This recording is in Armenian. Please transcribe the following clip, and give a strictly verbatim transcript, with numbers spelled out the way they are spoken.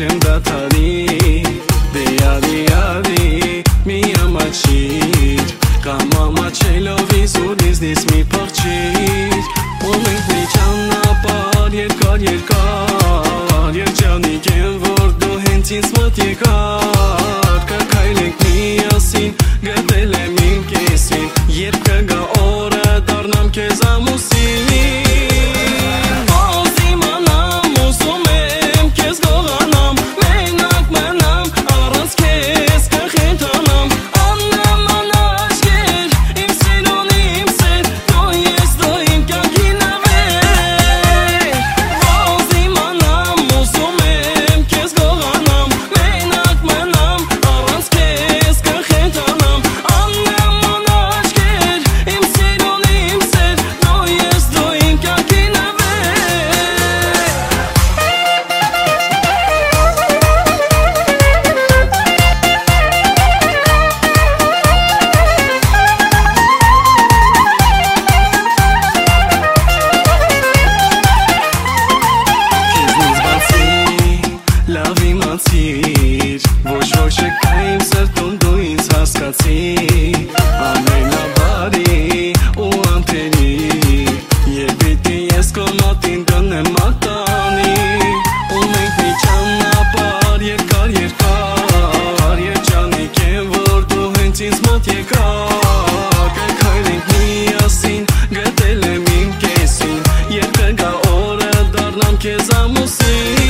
չեմ դադարի Դեյա դեյա մի ամաչիր Կամ ամաչելով իզուր իզնից մի պաղչիր Ու մենք մի ճանապար երկար երկար Երջանիկ եմ որ դու հենց ինձ մոտ եկար Կքայլենք միասին գտել եմ իմ կեսին Երբ կգա օրը դառնամ քեզ ամուսին Ոչ ոչ չկա իմ սրտում դու ինձ հասկացիր Ամենաբարի ու անթերի Երբ պիտի ես քո մոտին դնեմ մատանի Ու մենք մի ճանապարհ երկար երկար Երջանիկ եմ որ դու հենց ինձ մոտ եկար Կքայլենք միասին գտել եմ իմ կեսին Երբ կգա օրը դառնամ քեզ ամուսին